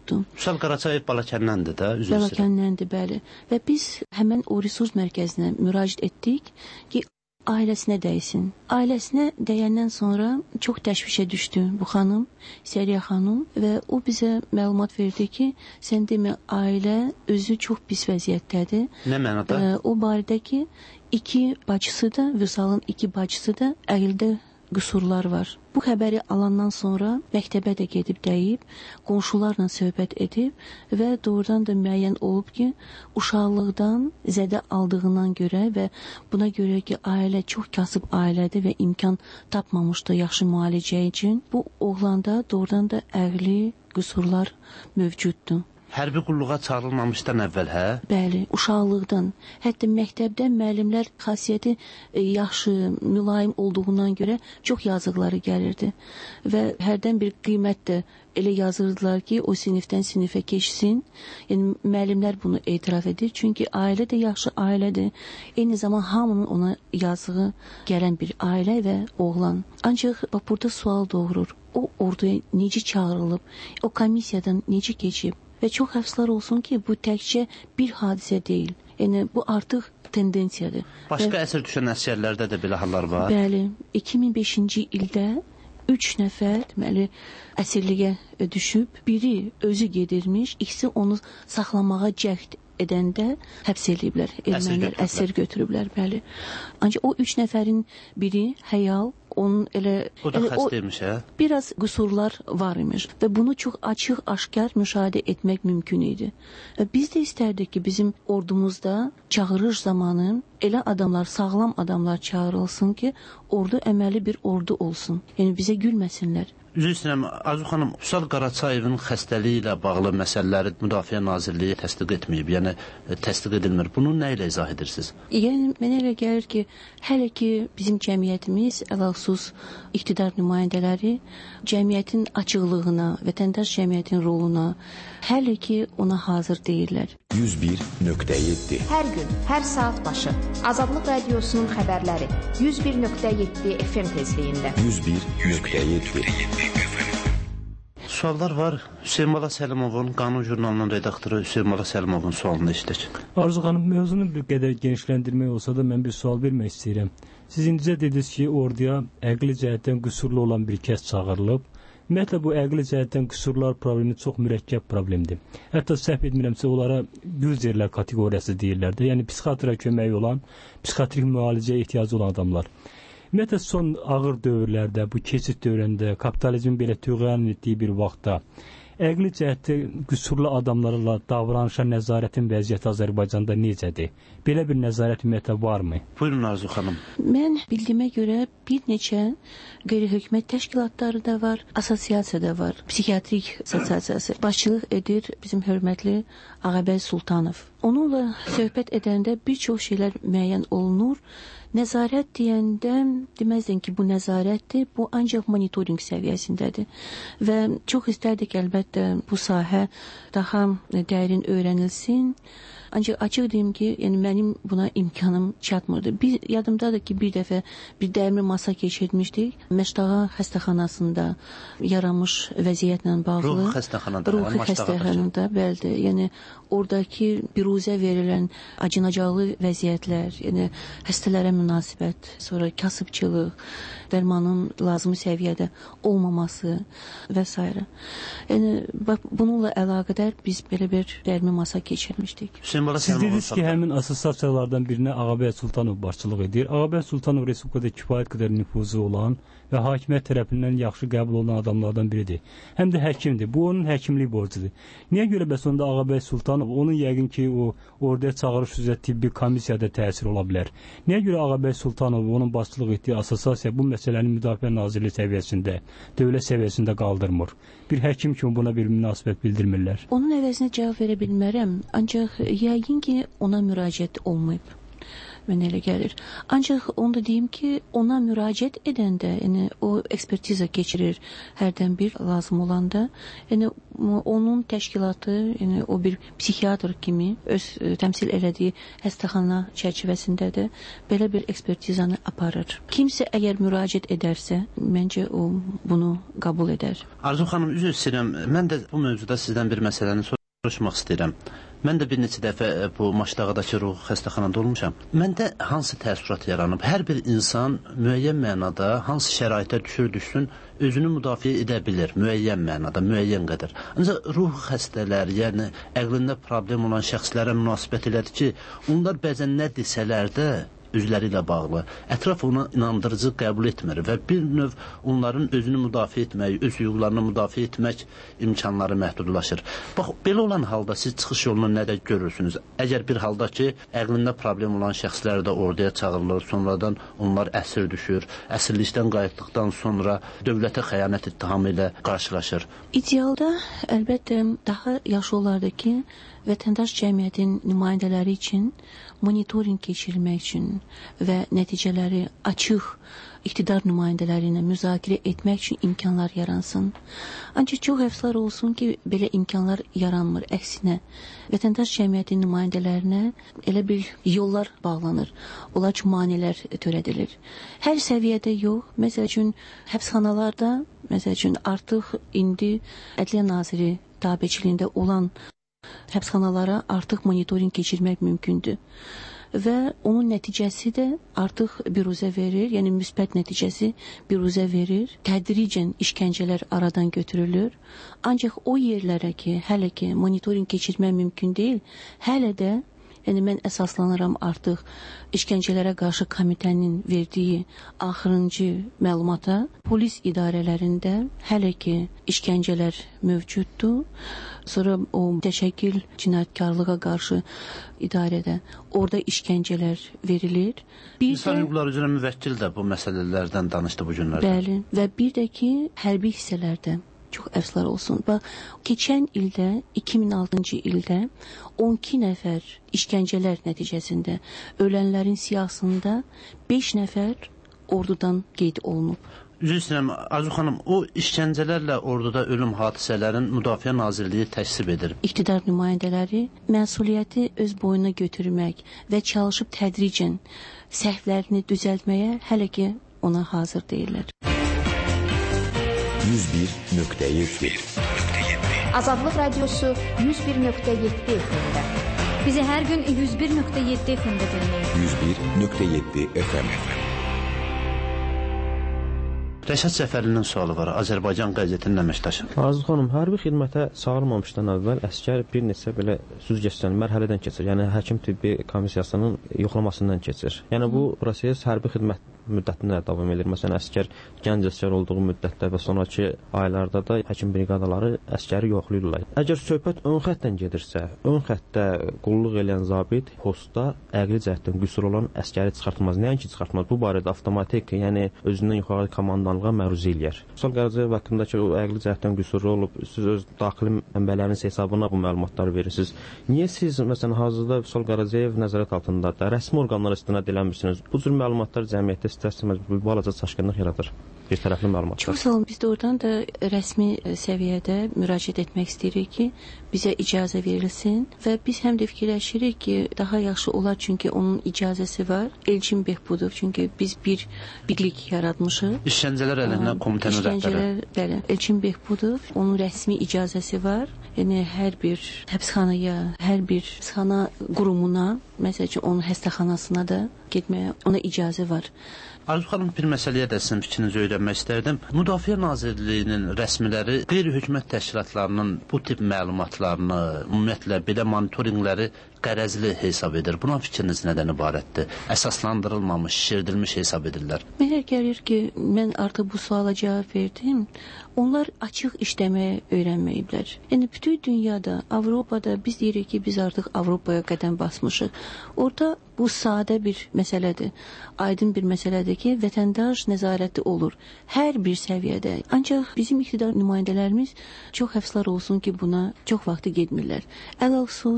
yoxdur. Vüsal Qaraçayev Balakəndəndir də, üzr istəyirəm. Balakəndəndir, bəli. Və biz həmən o resurs mərkəzinə müraciət etdik ki, ailəsinə dəysin. Ailəsinə dəyəndən sonra çox təşvişə düşdü bu xanım, Səriyə xanım və o bizə məlumat verdi ki, sən demə ailə özü çox pis vəziyyətdədir. Nə mənada? O barədə ki, 2 bacısı da, Vüsalın 2 bacısı da əqildə qüsurlar var. Bu xəbəri alandan sonra məktəbə də gedib dəyib, qonşularla söhbət edib və doğrudan da müəyyən olub ki, uşaqlıqdan zədə aldığından görə və buna görə ki, ailə çox kasıb ailədir və imkan tapmamışdı yaxşı müalicə üçün, bu oğlanda doğrudan da əqli qüsurlar mövcuddur. Hərbi qulluğa çağrılmamışdan əvvəl, hə? Bəli, uşaqlıqdan. Hətta məktəbdə müəllimlər xasiyyəti yaxşı, mülayim olduğundan görə çox yazıqları gəlirdi. Və hərdən bir qiymət də elə yazırdılar ki, o sinifdən sinifə keçsin. Yəni, müəllimlər bunu etiraf edir. Çünki ailə də yaxşı ailədir. Eyni zaman hamının ona yazığı gələn bir ailə və oğlan. Ancaq burada sual doğurur. O orduya necə çağırılıb, o komissiyadan necə keçib? Və çox əfsuslar olsun ki, bu təkcə bir hadisə deyil. Yəni, bu artıq tendensiyadır. Başqa əsir düşən əsgərlərdə də belə hallar var? Bəli, 2005-ci ildə 3 nəfər deməli, əsirliyə düşüb, biri özü gedirmiş, ikisi onu saxlamağa cəhd edəndə həbs ediblər. Ermənilər əsir götürüblər, bəli. Ancaq o 3 nəfərin biri həyal, onun elə... O da xəstəymiş, hə? Biraz qüsurlar var imiş və bunu çox açıq, aşkar müşahidə etmək mümkün idi. Biz də istərdik ki, bizim ordumuzda çağırış zamanı elə adamlar, sağlam adamlar çağırılsın ki, ordu əməli bir ordu olsun. Yəni, bizə gülməsinlər. Üzr istəyirəm, Arzu xanım, Vüsal Qaraçayevin xəstəliyi ilə bağlı məsələləri Müdafiə Nazirliyi təsdiq etməyib, yəni təsdiq edilmir. Bunu nə ilə izah edirsiniz? Yəni, mənə elə gəlir ki, hələ ki bizim cəmiyyətimiz, ələlxüsus iqtidar nümayəndələri cəmiyyətin açıqlığına, vətəndaş cəmiyyətin roluna hələ ki ona hazır deyirlər. 101.7 Hər gün, hər saat başı Azadlıq Radiosunun xəbərləri 101.7 FM tezliyində 101.7 Suallar var. Hüseyin Bala Səlimovun, Qanun jurnalının redaktoru Hüseyin Bala Səlimovun sualını işlək. Arzu xanım, mövzunu bir qədər genişləndirmək olsa da mən bir sual vermək istəyirəm. Siz indicə dediniz ki, orduya əqli cəhətdən qüsurlu olan bir kəs çağırılıb. Ümumiyyətlə, bu əqli cəhətdən qüsurlar problemi çox mürəkkəb problemdir. Hətta səhv etmirəmsə, onlara güzerlər kateqoriyası deyirlər də. Yəni, psixiatra köməyi olan, psixatrik müalicəyə ehtiyacı olan adamlar. Ümumiyyətlə, son ağır dövrlərdə, bu keçid dövründə, kapitalizmin belə tüğyan etdiyi bir vaxtda əqli cəhətdə qüsurlu adamlarla davranışa nəzarətin vəziyyəti Azərbaycanda necədir? Belə bir nəzarət ümumiyyətlə varmı? Buyurun Arzu xanım. Mən bildiyimə görə bir neçə qeyri-hökumət təşkilatları da var, asosiasiya da var. Psixiatrik asosiyasiyası başçılıq edir bizim hörmətli Ağabəy Sultanov. Onunla söhbət edəndə bir çox şeylər müəyyən olunur. Nəzarət deyəndə deməzdin ki, bu nəzarətdir, bu ancaq monitoring səviyyəsindədir. Və çox istərdik əlbəttə bu sahə daha dərin öyrənilsin. Ancaq açıq deyim ki, yəni mənim buna imkanım çatmırdı. Yadımdadır ki, bir dəfə bir dəmir masa keçirmişdik. Məşdağa xəstəxanasında yaranmış vəziyyətlə bağlı. Ruhi xəstəxanada. Ruhi xəstəxanada, bəli. Yəni oradakı biruzə verilən acınacaqlı vəziyyətlər, yəni xəstələrə münasibət, sonra kasıbçılıq, dərmanın lazımi səviyyədə olmaması və s. Yəni bununla əlaqədar biz belə bir dəmir masa keçirmişdik. Siz dediniz ki, həmin asosiasiyalardan birinə Ağabəy Sultanov başçılıq edir. Ağabəy Sultanov Respublikada kifayət qədər nüfuzu olan və hakimiyyət tərəfindən yaxşı qəbul olunan adamlardan biridir. Həm də həkimdir. Bu onun həkimlik borcudur. Niyə görə bəs onda Ağabəy Sultanov, onun yəqin ki, o orduya çağırış üzrə tibbi komissiyada təsir ola bilər. Niyə görə Ağabəy Sultanov, onun başçılıq etdiyi asosiasiya bu məsələni Müdafiə Nazirliyi səviyyəsində, dövlət səviyyəsində qaldırmır? Bir həkim kimi buna bir münasibət bildirmirlər. Onun əvəzinə cavab verə bilmərəm, ancaq yəqin ki, ona müraciət olmayıb. Mənə elə gəlir. Ancaq onu da deyim ki, ona müraciət edəndə, yəni o ekspertiza keçirir hərdən bir lazım olanda, yəni onun təşkilatı, yəni o bir psixiatr kimi öz təmsil elədiyi xəstəxana çərçivəsində də belə bir ekspertizanı aparır. Kimsə əgər müraciət edərsə, məncə o bunu qəbul edər. Arzu xanım, üzr istəyirəm. Mən də bu mövzuda sizdən bir məsələni soruşmaq istəyirəm. Mən də bir neçə dəfə bu Maçdağdakı ruh xəstəxanada olmuşam. Məndə hansı təəssürat yaranıb? Hər bir insan müəyyən mənada hansı şəraitə düşsün, özünü müdafiə edə bilir müəyyən mənada, müəyyən qədər. Ancaq ruh xəstələri, yəni əqlində problem olan şəxslərə münasibət elədir ki, onlar bəzən nə desələr də özləri ilə bağlı. Ətraf ona inandırıcı qəbul etmir və bir növ onların özünü müdafiə etmək, öz hüquqlarını müdafiə etmək imkanları məhdudlaşır. Bax, belə olan halda siz çıxış yolunu nədə görürsünüz? Əgər bir halda ki, əqlində problem olan şəxslər də orduya çağırılır, sonradan onlar əsir düşür, əsirlikdən qayıtdıqdan sonra dövlətə xəyanət ittihamı ilə qarşılaşır. İdealda əlbəttə daha yaxşı olardı ki, vətəndaş cəmiyyətin nümayəndələri üçün monitorinq keçirilmək üçün və nəticələri açıq iqtidar nümayəndələri ilə müzakirə etmək üçün imkanlar yaransın. Ancaq çox əfsuslar olsun ki, belə imkanlar yaranmır. Əksinə, vətəndaş cəmiyyətin nümayəndələrinə elə bir yollar bağlanır. Onlar üçün maneələr törədilir. Hər səviyyədə yox. Məsəl üçün, həbsxanalarda, məsəl üçün, artıq indi Ədliyyə Naziri tabeçiliyində olan həbsxanalara artıq monitorinq keçirmək mümkündür. Və onun nəticəsi də artıq biruzə verir, yəni müsbət nəticəsi biruzə verir. Tədricən işgəncələr aradan götürülür. Ancaq o yerlərə ki, hələ ki monitorinq keçirmək mümkün deyil, hələ də yəni mən əsaslanıram artıq işgəncələrə qarşı komitənin verdiyi axırıncı məlumata. Polis idarələrində hələ ki işgəncələr mövcuddur. Sonra o təşəkkül cinayətkarlığa qarşı idarədə orada işgəncələr verilir. İnsan hüquqları üzrə müvəkkil də bu məsələlərdən danışdı bu günlərdə. Bəli, və bir də ki hərbi hissələrdə çox əfsuslar olsun. Bax, keçən ildə, 2006-cı ildə 12 nəfər işgəncələr nəticəsində ölənlərin siyahısında 5 nəfər ordudan qeyd olunub. Üzr istəyirəm, Arzu xanım, o işgəncələrlə orduda ölüm hadisələrin Müdafiə Nazirliyi təksib edir. İqtidar nümayəndələri məsuliyyəti öz boynuna götürmək və çalışıb tədricən səhvlərini düzəltməyə hələ ki ona hazır deyirlər. 101.7 Azadlıq Radiosu 101.7 FM-də. Bizi hər gün 101.7 FM-də dinləyin. 101.7 FM. Rəşad Səfərlinin sualı var, Azərbaycan qəzetinin əməkdaşı. Arzu xanım, hərbi xidmətə çağırmamışdan əvvəl əsgər bir neçə belə süzgeçdən, mərhələdən keçir. Yəni, həkim tibbi komissiyasının yoxlamasından keçir. Yəni, bu proses hərbi xidmət müddətində davam edir. Məsələn, əsgər gənc əsgər olduğu müddətdə və sonraki aylarda da həkim briqadaları əsgəri yoxlayırlar. Əgər söhbət ön xəttdən gedirsə, ön xəttdə qulluq edən zabit postda əqli cəhətdən qüsur olan əsgəri çıxartmaz. Nəinki çıxartmaz? Bu barədə avtomatik, yəni özündən yuxarı komandanlığa məruz eləyər. Vüsal Qaracıyev haqqında ki, o əqli cəhətdən qüsurlu olub, siz öz daxili mənbələriniz hesabına bu məlumatları verirsiniz. Niyə siz, məsələn, hazırda Vüsal Qaracıyev nəzarət altında da rəsmi orqanlara istinad eləmirsiniz? Bu cür məlumatlar cəmiyyətdə istərsəməz bir balaca çaşqınlıq yaradır. Bir tərəfli məlumatlar. Çox sağ olun. Biz də oradan da rəsmi səviyyədə müraciət etmək istəyirik ki, bizə icazə verilsin və biz həm də fikirləşirik ki, daha yaxşı olar çünki onun icazəsi var. Elçin Behbudov, çünki biz bir birlik yaratmışıq. İşgəncələr əleyhinə komitənin rəhbəri. Bəli, Elçin Behbudov, onun rəsmi icazəsi var. Yəni hər bir həbsxanaya, hər bir həbsxana qurumuna, məsəl üçün onun xəstəxanasına da getməyə ona icazə var. Arzu xanım, bir məsələyə də sizin fikrinizi öyrənmək istərdim. Müdafiə Nazirliyinin rəsmiləri qeyri-hökumət təşkilatlarının bu tip məlumatlarını, ümumiyyətlə belə monitorinqləri qərəzli hesab edir. Buna fikriniz nədən ibarətdir? Əsaslandırılmamış, şişirdilmiş hesab edirlər. Mənə gəlir ki, mən artıq bu suala cavab verdim. Onlar açıq işləməyə öyrənməyiblər. Yəni, bütün dünyada, Avropada biz deyirik ki, biz artıq Avropaya qədəm basmışıq. Orada bu sadə bir məsələdir. Aydın bir məsələdir ki, vətəndaş nəzarəti olur. Hər bir səviyyədə. Ancaq bizim iqtidar nümayəndələrimiz çox əfsuslar olsun ki, buna çox vaxtı getmirlər. Ələlxüsus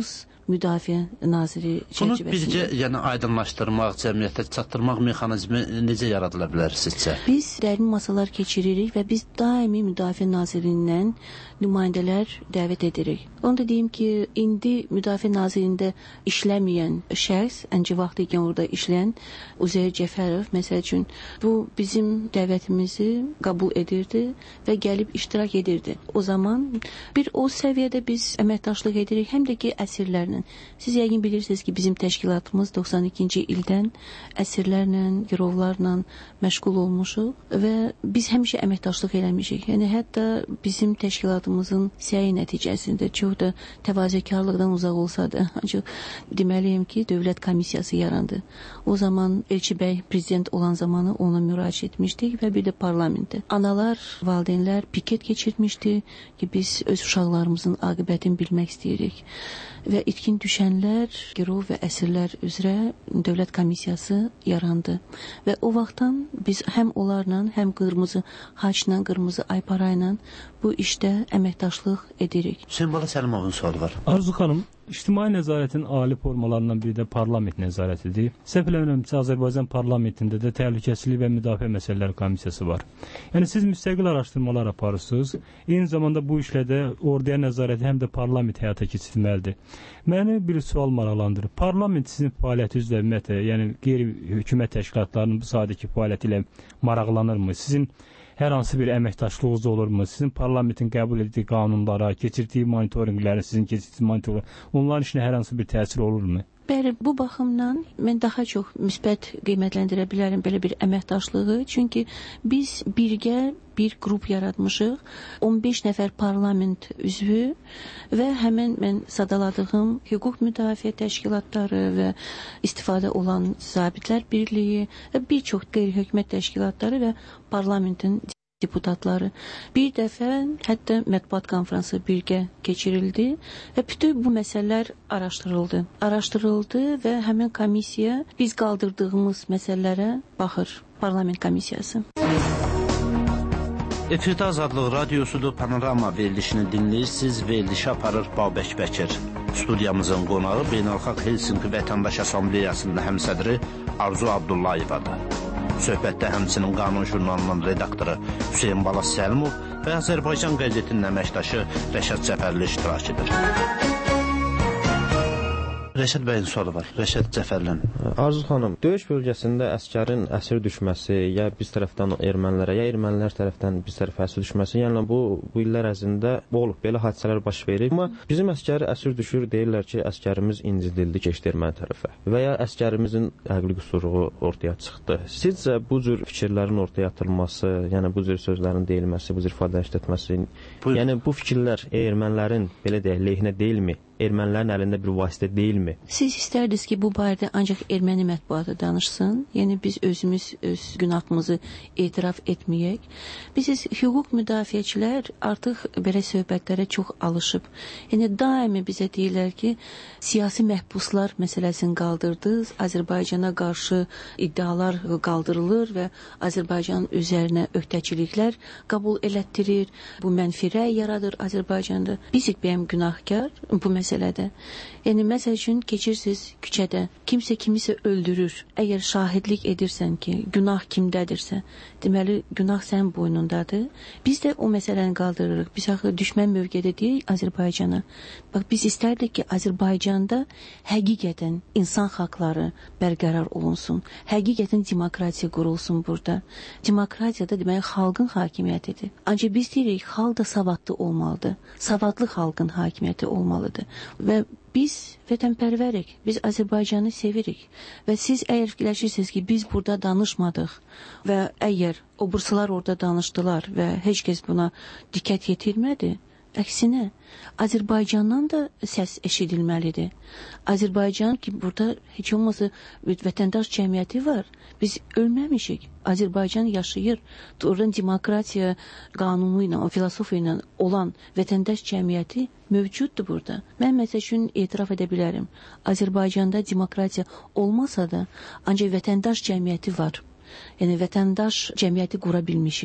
Müdafiə Naziri Bunu çərçivəsində. bircə, yəni aydınlaşdırmaq, cəmiyyətə çatdırmaq mexanizmi necə yaradıla bilər sizcə? Biz dərin masalar keçiririk və biz daimi Müdafiə Nazirindən nümayəndələr dəvət edirik. Onu da deyim ki, indi Müdafiə Nazirində işləməyən şəxs, öncə vaxtı ikən orada işləyən Üzeyir Cəfərov, məsəl üçün, bu bizim dəvətimizi qəbul edirdi və gəlib iştirak edirdi. O zaman bir o səviyyədə biz əməkdaşlıq edirik, həm də ki, əsirlərlə. Siz yəqin bilirsiniz ki, bizim təşkilatımız 92-ci ildən əsirlərlə, girovlarla məşğul olmuşuq və biz həmişə əməkdaşlıq eləmişik. Yəni, hətta bizim təşkilatımızın səyi nəticəsində çox da təvazökarlıqdan uzaq olsa da, ancaq deməliyim ki, dövlət komissiyası yarandı. O zaman Elçi bəy prezident olan zamanı ona müraciət etmişdik və bir də parlamentdə. Analar, valideynlər piket keçirmişdi ki, biz öz uşaqlarımızın aqibətini bilmək istəyirik. Və itkin düşənlər, girov və əsirlər üzrə dövlət komissiyası yarandı. Və o vaxtdan biz həm onlarla, həm qırmızı haçla, qırmızı ayparayla bu işdə əməkdaşlıq edirik. Hüseyin Bala Səlimovun sualı var. Arzu xanım, İctimai nəzarətin ali formalarından biri də parlament nəzarətidir. Səhv eləmirəmsə, Azərbaycan parlamentində də təhlükəsizlik və müdafiə məsələləri komissiyası var. Yəni siz müstəqil araşdırmalar aparırsınız. Eyni zamanda bu işlə də orduya nəzarəti həm də parlament həyata keçirilməlidir. Məni bir sual maraqlandırır. Parlament sizin fəaliyyətinizlə ümumiyyətlə, yəni qeyri-hökumət təşkilatlarının bu sahədəki fəaliyyəti ilə maraqlanırmı? Sizin hər hansı bir əməkdaşlığınız olurmu? Sizin parlamentin qəbul etdiyi qanunlara, keçirdiyi monitorinqlərə, sizin keçirdiyi monitorinqlərə, onların işinə hər hansı bir təsir olurmu? Bəli, bu baxımdan mən daha çox müsbət qiymətləndirə bilərəm belə bir əməkdaşlığı. Çünki biz birgə bir qrup yaratmışıq. 15 nəfər parlament üzvü və həmin mən sadaladığım hüquq müdafiə təşkilatları və istifadə olan zabitlər birliyi və bir çox qeyri-hökumət təşkilatları və parlamentin deputatları. Bir dəfə hətta mətbuat konfransı birgə keçirildi və bütün bu məsələlər araşdırıldı və həmin komissiya biz qaldırdığımız məsələlərə baxır, parlament komissiyası. Efirdə Azadlıq Radiosudur, Panorama verilişini dinləyirsiniz, verilişi aparır Babək Bəkir. Studiyamızın qonağı Beynəlxalq Helsinki Vətəndaş Assambleyasının həmsədri Arzu Abdullayevadır. Söhbətdə həmçinin Qanun jurnalının redaktoru Hüseyin Bala Səlimov və Azərbaycan qəzetinin əməkdaşı Rəşad Cəfərli iştirak edir. Rəşad bəyin sualı var. Rəşad Cəfərli. Arzu xanım, döyüş bölgəsində əsgərin əsir düşməsi, ya biz tərəfdən ermənilərə, ya ermənilər tərəfdən biz tərəfə əsir düşməsi, yəni bu illər ərzində olub, belə hadisələr baş verir. Amma bizim əsgəri əsir düşür, deyirlər ki, əsgərimiz incidildi, keçdi erməni tərəfə və ya əsgərimizin əqli qüsuru ortaya çıxdı. Sizcə bu cür fikirlərin ortaya atılması, yəni bu cür sözlərin deyilməsi, bu cür ifadələrin işlətməsi, yəni bu fikirlər ermənilərin belə deyək, lehinə deyilmi? Ermənilərin əlində bir vasitə deyilmi? Siz istərdiniz ki, bu barədə ancaq erməni mətbuatı danışsın. Yəni biz özümüz öz günahımızı etiraf etməyək. Biz hüquq müdafiəçilər artıq belə söhbətlərə çox alışıb. Yəni daimi bizə deyirlər ki, siyasi məhbuslar məsələsini qaldırdınız, Azərbaycana qarşı iddialar qaldırılır və Azərbaycanın üzərinə öhdəçiliklər qəbul elətdirir. Bu mənfi rəy yaradır Azərbaycanda. Bizik bəyəm günahkar bu məsələdə. Yəni, məsəl üçün keçirsiniz küçədə, kimsə kimisə öldürür. Əgər şahidlik edirsən ki, günah kimdədirsə, deməli, günah sənin boynundadır. Biz də o məsələni qaldırırıq. Biz axı düşmən mövqedə deyirik Azərbaycana. Bax, biz istərdik ki, Azərbaycanda həqiqətən insan haqları bərqərar olunsun. Həqiqətən demokratiya qurulsun burada. Demokratiyada deməli, xalqın hakimiyyətidir. Ancaq biz deyirik, xalq da savadlı olmalıdır. Savadlı xalqın hakimiyyəti olmalıdır. Və biz vətənpərvərik, biz Azərbaycanı sevirik və siz əgər fikirləşirsiniz ki, biz burada danışmadıq və əgər obursular orada danışdılar və heç kəs buna diqqət yetirmədi, əksinə, Azərbaycandan da səs eşidilməlidir. Azərbaycan ki, burada heç olmasa vətəndaş cəmiyyəti var. Biz ölməmişik. Azərbaycan yaşayır. Doğrudan demokratiya qanunu ilə, o filosofiya ilə olan vətəndaş cəmiyyəti mövcuddur burada. Mən məsəl üçün etiraf edə bilərəm. Azərbaycanda demokratiya olmasa da, ancaq vətəndaş cəmiyyəti var. Yəni, vətəndaş cəmiyyəti qura bilmişik.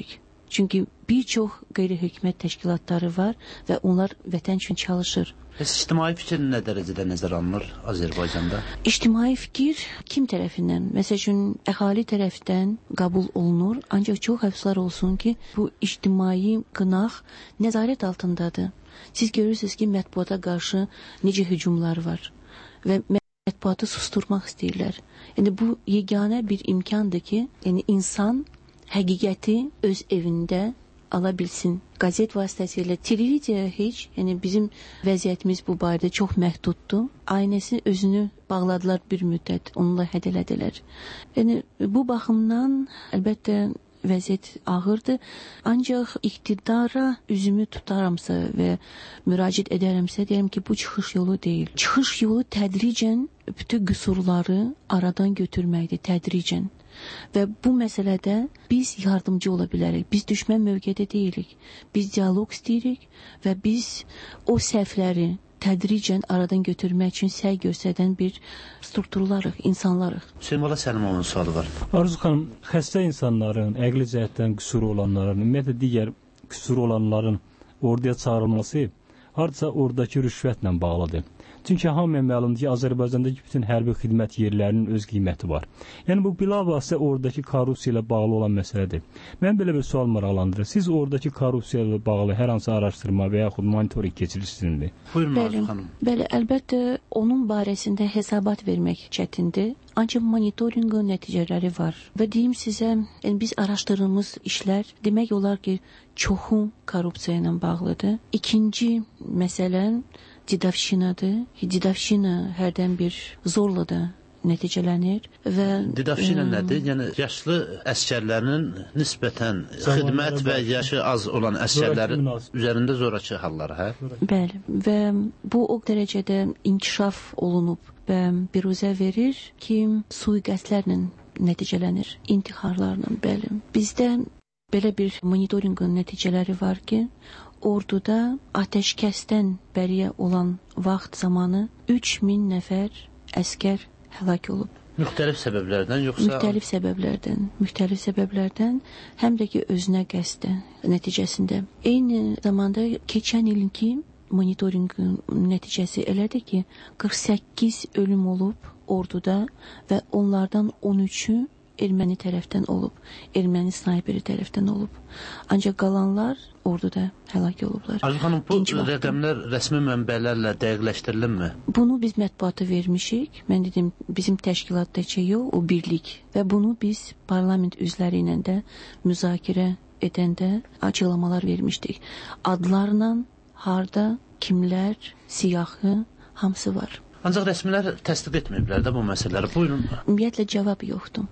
Çünki bir çox qeyri-hökumət təşkilatları var və onlar vətən üçün çalışır. İctimai fikir nə dərəcədə nəzərə alınır Azərbaycanda? İctimai fikir kim tərəfindən? Məsəl üçün əhali tərəfindən qəbul olunur, ancaq çox əfsuslar olsun ki, bu ictimai qınaq nəzarət altındadır. Siz görürsünüz ki, mətbuata qarşı necə hücumlar var və mətbuatı susturmaq istəyirlər. Yəni bu yeganə bir imkandır ki, yəni insan həqiqəti öz evində ala bilsin. Qazet vasitəsilə televiziya heç, yəni bizim vəziyyətimiz bu barədə çox məhduddur. Aynəsi özünü bağladılar bir müddət, onunla hədələdilər. Yəni bu baxımdan əlbəttə vəziyyət ağırdır. Ancaq iqtidara üzümü tutaramsa və müraciət edərəmsə, deyirəm ki, bu çıxış yolu deyil. Çıxış yolu tədricən bütün qüsurları aradan götürməkdir, tədricən. Və bu məsələdə biz yardımcı ola bilərik. Biz düşmən mövqedə deyilik. Biz dialoq istəyirik və biz o səhvləri tədricən aradan götürmək üçün səy göstərən bir strukturlarıq, insanlarıq. Hüseyn Bala Səlimovun sualı var. Arzu xanım, xəstə insanların, əqli cəhətdən qüsuru olanların, ümumiyyətlə digər qüsuru olanların orduya çağırılması hardasa oradakı rüşvətlə bağlıdır. Çünki hamıya məlumdur ki, Azərbaycandakı bütün hərbi xidmət yerlərinin öz qiyməti var. Yəni bu bilavasitə oradakı korrupsiya ilə bağlı olan məsələdir. Mən belə bir sual maraqlandırır. Siz oradakı korrupsiya ilə bağlı hər hansı araşdırma və yaxud monitorinq keçirirsinizmi? Buyurun Arzu xanım. Bəli, əlbəttə onun barəsində hesabat vermək çətindir. Ancaq monitorinqin nəticələri var. Və deyim sizə, yəni biz araşdırdığımız işlər demək olar ki, çoxu korrupsiya ilə bağlıdır. İkinci məsələn Didavşinadır. Didavşina hərdən bir zorla da nəticələnir və Didavşina nədir? Yəni yaşlı əskərlərin nisbətən xidmət və yaşı az olan əskərlərin üzərində zorakı hallar, hə? Bəli, və bu o dərəcədə inkişaf olunub və biruzə verir ki, sui-qəsdlərlə nəticələnir, intiharlarla, bəli. Bizdə belə bir monitorinqin nəticələri var ki, orduda atəşkəsdən bəriyə olan vaxt zamanı 3000 nəfər əskər həlak olub. Müxtəlif səbəblərdən yoxsa? Müxtəlif səbəblərdən, həm də ki özünə qəsdə nəticəsində. Eyni zamanda keçən ilki monitorinqin nəticəsi elədir ki, 48 ölüm olub orduda və onlardan 13-ü erməni tərəfdən olub, erməni snayperi tərəfdən olub. Ancaq qalanlar orduda həlak olublar. Arzu xanım, bu rəqəmlər rəsmi mənbələrlə dəqiqləşdirilinmi? Bunu biz mətbuata vermişik. Mən dedim, bizim təşkilatdakı yox, o birlik. Və bunu biz parlament üzvləri ilə də müzakirə edəndə açıqlamalar vermişdik. Adlarla, harda, kimlər, siyahı, hamısı var. Ancaq rəsmilər təsdiq etməyiblər də bu məsələləri. Buyurun. Ümumiyyətlə cavab yoxdur.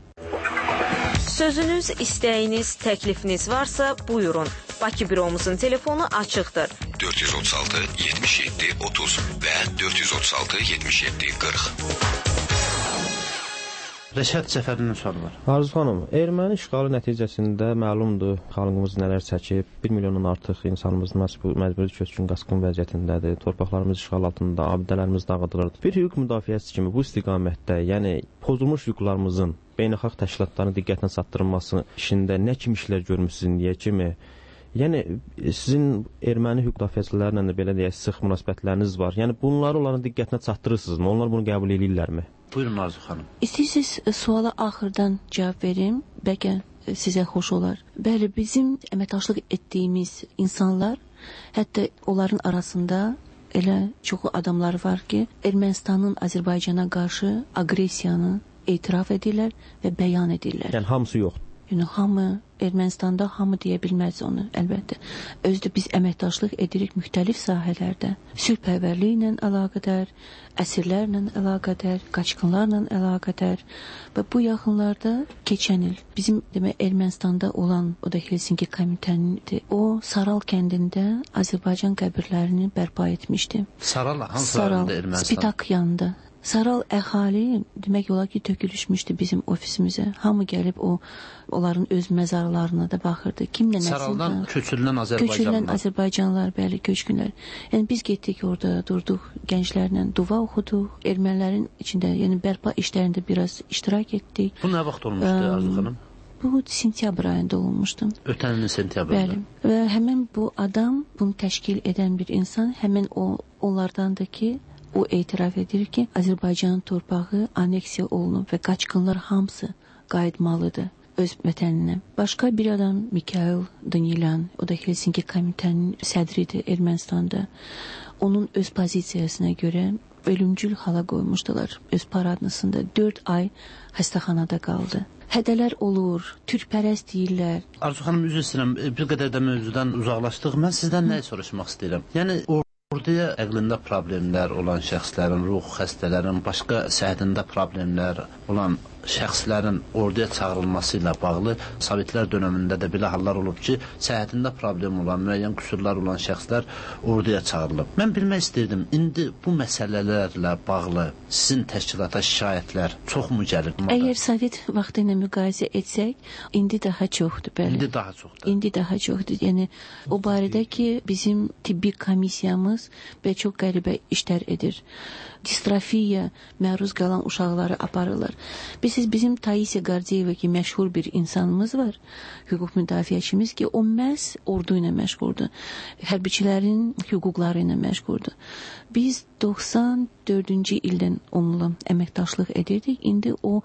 Sözünüz, istəyiniz, təklifiniz varsa buyurun. Bakı büromuzun telefonu açıqdır. 436 77 30 və 436 77 40. Rəşad Cəfərinin sualı var. Arzu xanım, erməni işğalı nəticəsində məlumdur, xalqımız nələr çəkib, 1 milyondan artıq insanımız məcburi köçkün qaçqın vəziyyətindədir, torpaqlarımız işğal altında, abidələrimiz dağıdılır. Bir hüquq müdafiəçisi kimi bu istiqamətdə, yəni pozulmuş hüquqlarımızın beynəlxalq təşkilatların diqqətinə çatdırılması işində nə kimi işlər görmüsünüz indiyə kimi? Yəni sizin erməni hüquq müdafiəçilərlə də belə deyək, sıx münasibətləriniz var. Yəni bunları onların diqqətinə çatdırırsınızmı? Onlar bunu qəbul edirlərmi? Buyurun Arzu xanım. İstəyirsiniz suala axırdan cavab verim, bəlkə sizə xoş olar. Bəli, bizim əməkdaşlıq etdiyimiz insanlar, hətta onların arasında elə çoxu adamlar var ki, Ermənistanın Azərbaycana qarşı aqressiyanı etiraf edirlər və bəyan edirlər. Yəni hamısı yox. Yəni hamı Ermənistanda hamı deyə bilməz onu, əlbəttə. Özdə biz əməkdaşlıq edirik müxtəlif sahələrdə. Sülhpərvərliklə əlaqədar, əsirlərlə əlaqədar, qaçqınlarla əlaqədar və bu yaxınlarda keçən il bizim demək Ermənistanda olan o da Helsinki komitənidir. O Saral kəndində Azərbaycan qəbirlərini bərpa etmişdi. Saral hansı rayonda Ermənistan? Spitak yanında. Saral əhali demək olar ki tökülüşmüşdü bizim ofisimizə. Hamı gəlib onların öz məzarlarına da baxırdı. Kimlə nəsildə? Saraldan köçürülən Azərbaycanlılar. Köçürülən Azərbaycanlılar, bəli, köçkünlər. Yəni biz getdik orada, durduq gənclərlə, dua oxuduq. Ermənilərin içində, yəni bərpa işlərində biraz iştirak etdik. Bu nə vaxt olmuşdu Arzu xanım? Bu sentyabr ayında olmuşdu. Ötən ilin sentyabrında. Bəli. Və həmin bu adam, bunu təşkil edən bir insan, həmin onlardan da ki, o etiraf edir ki, Azərbaycanın torpağı aneksiya olunub və qaçqınlar hamısı qayıtmalıdır öz vətəninə. Başqa bir adam Mikhail Danilyan, o da Helsinki komitənin sədridir Ermənistanda. Onun öz pozisiyasına görə ölümcül hala qoymuşdular öz paradnısında. 4 ay xəstəxanada qaldı. Hədələr olur, türkpərəst deyirlər. Arzu xanım, üzr istəyirəm, bir qədər də mövzudan uzaqlaşdıq. Mən sizdən nəyi soruşmaq istəyirəm? Yəni, orduya əqlində problemlər olan şəxslərin, ruh xəstələrin, başqa səhhətində problemlər olan şəxslərin orduya çağırılması ilə bağlı Sovetlər dönəmində də belə hallar olub ki, səhhətində problem olan, müəyyən qüsurlar olan şəxslər orduya çağırılıb. Mən bilmək istəyirdim, indi bu məsələlərlə bağlı sizin təşkilata şikayətlər çoxmu gəlir? Əgər Sovet vaxtı ilə müqayisə etsək, indi daha çoxdur, bəli. İndi daha çoxdur. İndi daha çoxdur. Yəni, o barədə ki, bizim tibbi komissiyamız və çox qəribə işlər edir. Distrofiya məruz qalan uşaqları aparırlar. Bizim Taisya Qardiyeva ki, məşhur bir insanımız var, hüquq müdafiəçimiz ki, o məhz ordu ilə məşğuldur. Hərbiçilərin hüquqları ilə məşğuldur. Biz 94-cü ildən onunla əməkdaşlıq edirdik. İndi o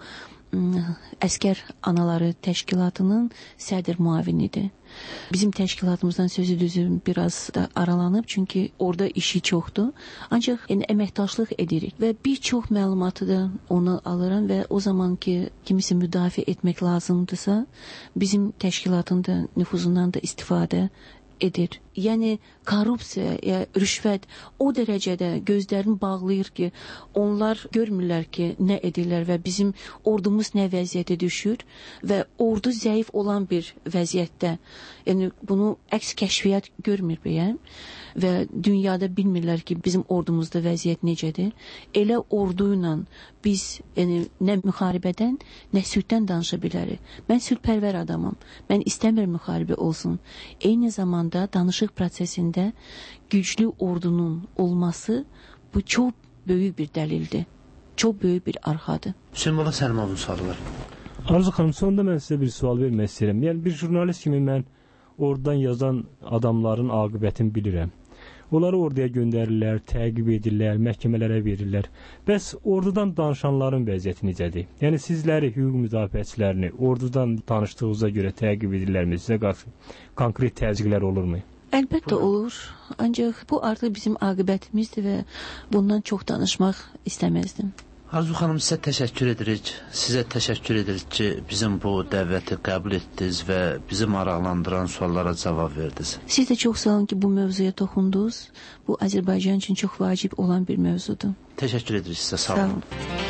Əskər Anaları Təşkilatının sədr müavinidir. Bizim təşkilatımızdan sözü düzüm biraz da aralanıb, çünki orada işi çoxdur. Ancaq əməkdaşlıq edirik və bir çox məlumatı da onu alıram və o zaman ki, kimisi müdafiə etmək lazımdırsa, bizim təşkilatın da nüfuzundan da istifadə edir. Yəni, korrupsiya, rüşvət o dərəcədə gözlərini bağlayır ki, onlar görmürlər ki, nə edirlər və bizim ordumuz nə vəziyyətə düşür və ordu zəif olan bir vəziyyətdə. Yəni, bunu əks kəşfiyyat görmür bəyəm və dünyada bilmirlər ki, bizim ordumuzda vəziyyət necədir. Elə ordu ilə biz nə müharibədən, nə sülhdən danışa bilərik. Mən sülhpərvər adamam. Mən istəmirəm müharibə olsun. Eyni zamanda danışıq prosesində güclü ordunun olması bu çox böyük bir dəlildir. Çox böyük bir arxadır. Hüseyin Səlimovun sualı var. Arzu xanım, sonunda mən sizə bir sual vermək istəyirəm. Yəni, bir jurnalist kimi mən oradan yazan adamların aqibətini bilirəm. Onları orduya göndərirlər, təqib edirlər, məhkəmələrə verirlər. Bəs ordudan danışanların vəziyyəti necədir? Yəni, sizləri, hüquq müdafiəçilərini ordudan danışdığınıza görə təqib edirlərmi? Sizə qarşı konkret təzyiqlər olurmu? Əlbəttə olur, ancaq bu artıq bizim aqibətimizdir və bundan çox danışmaq istəməzdim. Arzu xanım, sizə təşəkkür edirik. Sizə təşəkkür edirik ki, bizim bu dəvəti qəbul etdiniz və bizi maraqlandıran suallara cavab verdiniz. Siz də çox sağ olun ki, bu mövzuya toxundunuz. Bu Azərbaycan üçün çox vacib olan bir mövzudur. Təşəkkür edirik sizə, sağ olun.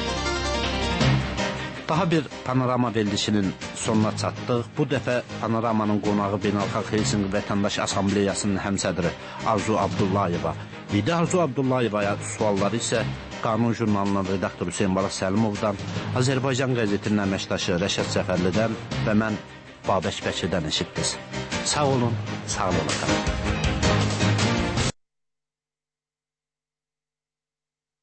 Daha bir panorama verilişinin sonuna çatdıq. Bu dəfə panoramanın qonağı Beynəlxalq Helsinki Vətəndaş Assambleyasının həmsədri Arzu Abdullayeva idi. Arzu Abdullayevaya sualları isə Qanun jurnalının redaktoru Hüseyin Səlimovdan, Azərbaycan qəzetinin əməkdaşı Rəşad Cəfərlidən və mən Babək Bəkirdən eşitdiniz. Sağ olun, sağ olun.